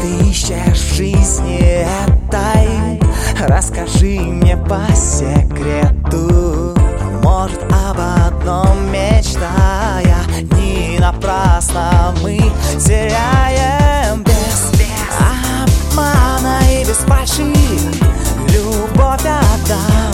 ищешь в жизни этой? Расскажи мне по секрету. Может, об одном мечтая, не напрасно мы теряем без обмана и без фальши. Любовь отдам.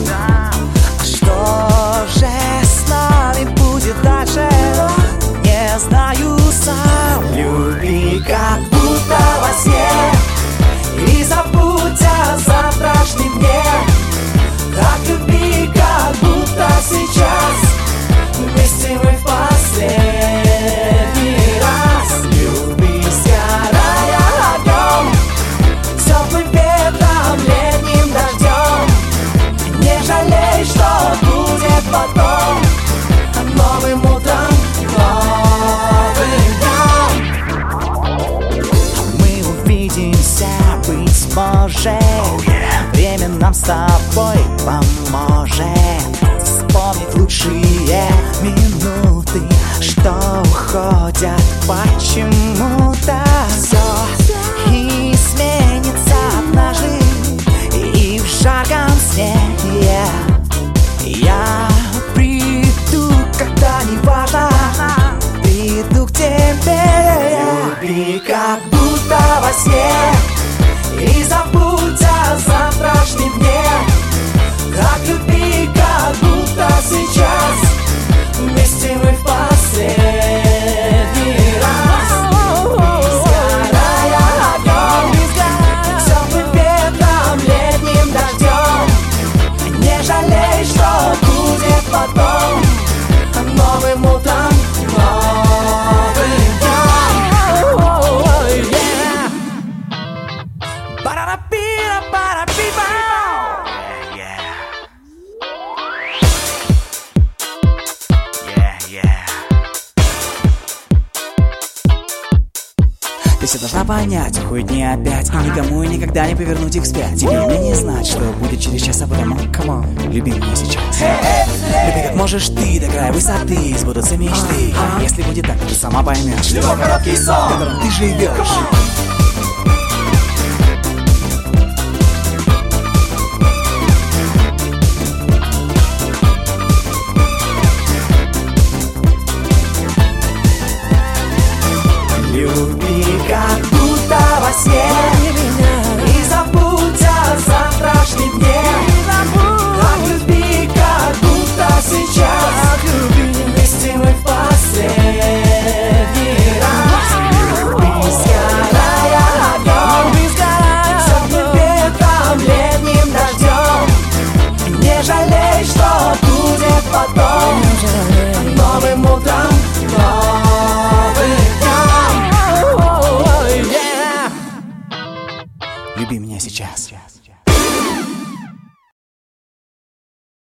Что же с нами будет дальше? Не знаю сам. Люби, как будто во сне, и забудь о завтрашнем дне. Так люби, как будто сейчас вместе мы в последний раз. Люби, сгорая огнем, теплым ветром, летним дождем. Не жалей, что будет потом, новым утром, новым днем. Мы увидимся, быть может. Время нам с тобой поможет вспомнить лучшие минуты, что уходят почему-то. Все изменится однажды, и в жарком сне я приду, когда не важно, приду к тебе. Люби, как будто во сне, и забудь о завтрашнем дне. Так люби, как будто сейчас вместе мы в последний раз. Сгорая огнем, теплым ветром, летним дождем. Не жалей, что будет потом, новым утром, новым днем. Ты все должна понять, уходят не опять, и никому и никогда не повернуть их вспять. Тебе и мне не знать, что будет через час, а потому люби меня сейчас. Люби как можешь ты, до края высоты сбудутся мечты. Если будет так, то ты сама поймешь, что короткий сон, в котором ты живешь.